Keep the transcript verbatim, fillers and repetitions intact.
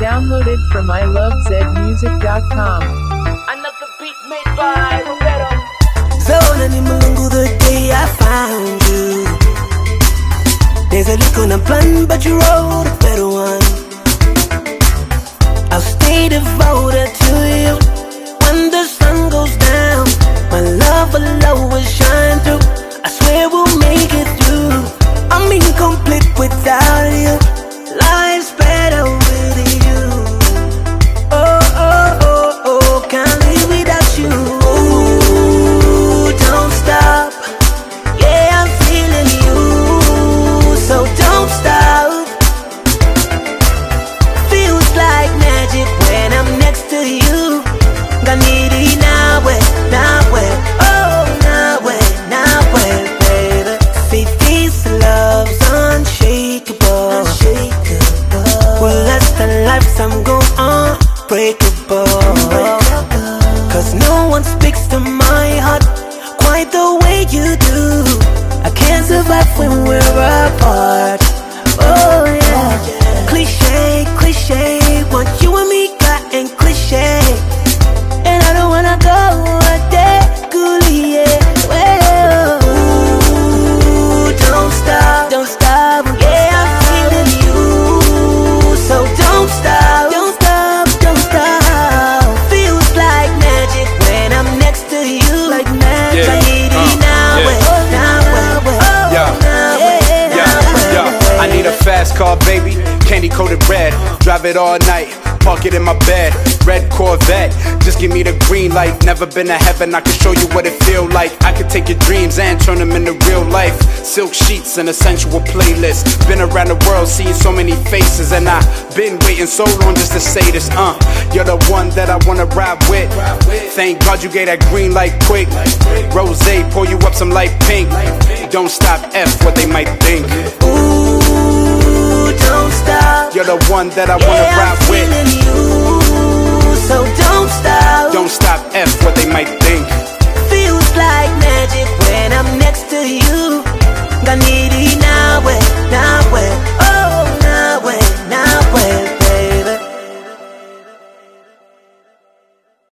Downloaded from I love zed music dot com. Another beat made by Roberto. Zona ni mulungu the day I found you. There's a lick on a plan, but you wrote a better one. I'll stay devoted to you when the sun goes down. My love will always shine through. I swear we'll make it through. I'm incomplete without you. Life's better with you. Oh, oh, oh, oh, can't live without you. Ooh, don't stop. Yeah, I'm feeling you. So don't stop. Feels like magic when I'm next to you. Ganiri nawe, nawe, oh nawe, nawe, baby. See, this love's unshakable, unshakable. Will last a lifetime, go unbreakable. Cause no one speaks to my heart quite the way you do. I can't survive when we're apart. Oh yeah, cliche, cliche. Want you and me, got and cliche. And I don't wanna go a day, coolie, yeah. Well, ooh, don't stop, don't stop. Yeah, I'm feeling you. So don't stop, don't stop, don't stop. Feels like magic when I'm next to you. Like magic. Yeah. I need Uh, it now, yeah. oh, now, oh, Yeah. now, yeah, Yeah, yeah. I need a fast car, baby. Candy coated red. Drive it all night. Park it in my bed. Red Corvette. Just give me the green light. Never been to heaven. I can show you what it feel like. I can take your dreams and turn them into real life. Silk sheets and a sensual playlist. Been around the world, seen so many faces, and I've been waiting so long just to say this. Uh, you're the one that I wanna ride with. Thank God you gave that green light quick. Rosé, pour you up some light pink. Don't stop, F what they might think. Ooh, don't stop. You're the one that I wanna Yeah, I'm ride with. feeling you. So don't stop. Don't stop, F what they might think. Feels like magic when I'm next to you. Ganiri nawe, nawe,